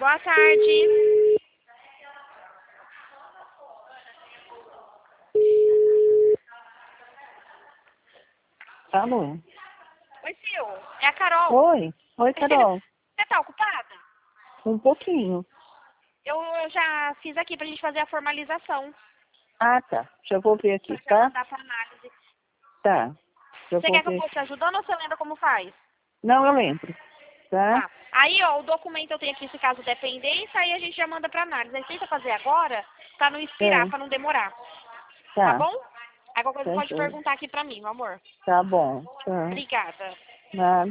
Boa tarde. Alô? Oi, Sil. É a Carol. Oi. Oi, Carol. Você tá ocupada? Um pouquinho. Eu já fiz aqui pra gente fazer a formalização. Ah, tá. Já vou ver aqui, Pra já tá? mandar pra análise. Tá. Já Você vou quer que eu ver vou te aqui. ajudando ou você lembra como faz? Não, eu lembro. Tá? Tá. Aí, ó, o documento eu tenho aqui, esse caso dependência, aí a gente já manda pra análise. Aí tenta fazer agora, pra não expirar, É. pra não demorar. Tá Tá. bom? Aí qualquer coisa Tá, pode joia. perguntar aqui pra mim, meu amor. Tá bom. Tá. Obrigada. Nada.